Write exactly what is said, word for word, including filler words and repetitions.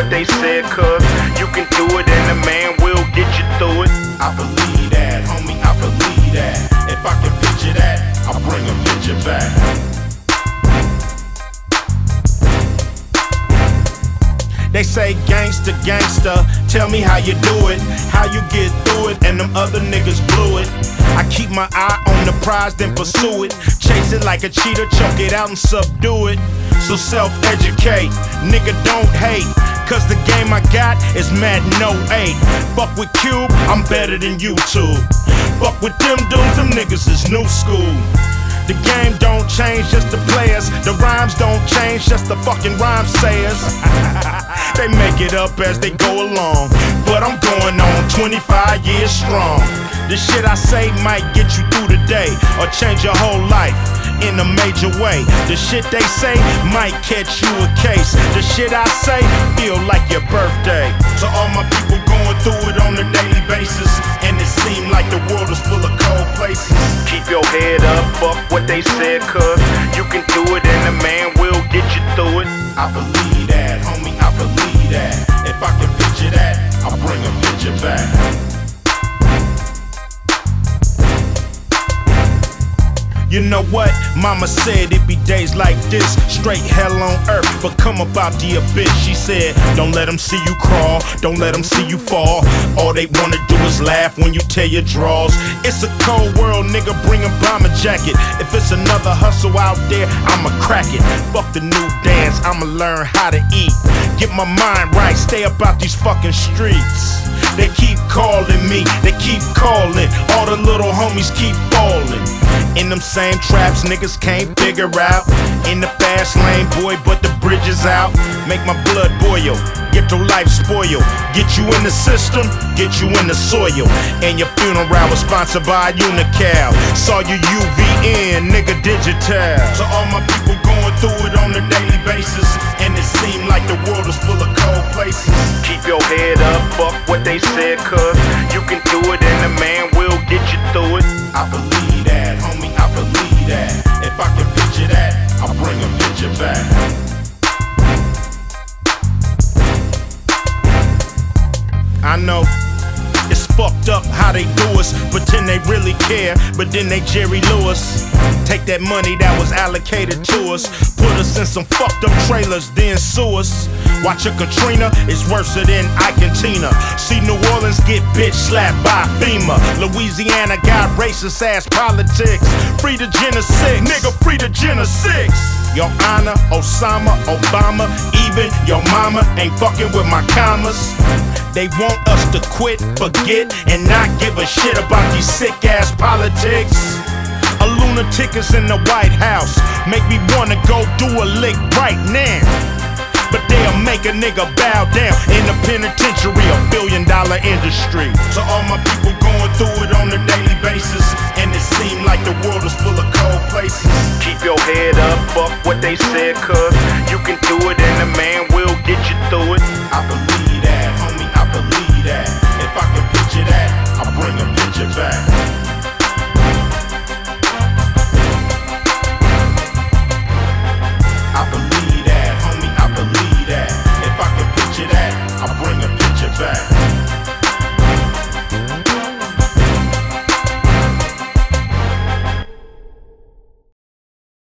what they said, cuz you can do it and a man will get you through it. I believe that, homie, I believe that. If I can picture that, I'll bring a picture back. They say gangsta, gangsta, tell me how you do it, how you get through it, and them other niggas blew it. I keep my eye on the prize, then pursue it. Chase it like a cheetah, choke it out and subdue it. So self-educate, nigga don't hate, cause the game I got is Madden oh eight. Fuck with Cube, I'm better than YouTube. Fuck with them dudes, them niggas is new school. The game don't change, just the players. The rhymes don't change, just the fucking rhyme sayers. They make it up as they go along, but I'm going on twenty-five years strong. The shit I say might get you through the day, or change your whole life in a major way. The shit they say might catch you a case. The shit I say feel like your birthday. To all my people going through it on a daily basis, and it seem like the world is full of cold places. Keep your head up, fuck what they said, cuz you can do it and a man will get you through it. I believe that, homie, I believe that. If I can picture that, I'll bring a picture back. You know what? Mama said it be days like this, straight hell on earth, but come about the abyss. She said, don't let them see you crawl, don't let them see you fall. All they wanna do is laugh when you tear your drawers. It's a cold world, nigga, bring a bomber jacket. If it's another hustle out there, I'ma crack it. Fuck the new dance, I'ma learn how to eat. Get my mind right, stay about these fucking streets. They keep calling me, they keep calling. All the little homies keep falling in them same traps niggas can't figure out. In the fast lane, boy, but the bridge is out. Make my blood boil, get your life spoiled. Get you in the system, get you in the soil. And your funeral was sponsored by Unical. Saw you U V N, nigga, digital. To all my people going through it on a daily basis, and it seem like the world is full of cold places. Keep your head up, fuck what they said, cuz you can do it and a man will get you through it. I believe that, homie, I believe that. If I can picture that, I'll bring a picture back. I know it's fucked up how they do us, pretend they really care, but then they Jerry Lewis. Take that money that was allocated to us, put us in some fucked up trailers, then sue us. Watch a Katrina, it's worse than Ike and Tina. See New Orleans get bitch slapped by FEMA. Louisiana got racist ass politics. Free the Jenna six, nigga, free the Jenna six. Your Honor, Osama, Obama, even your mama ain't fucking with my commas. They want us to quit, forget, and not give a shit about these sick ass politics. A lunatic is in the White House, make me wanna go do a lick right now. But they'll make a nigga bow down in the penitentiary, a billion dollar industry. To all my people going through it on a daily basis, and it seem like the world is full of cold places. Keep your head up, fuck what they said, cuz you can do it and a man will get you through it.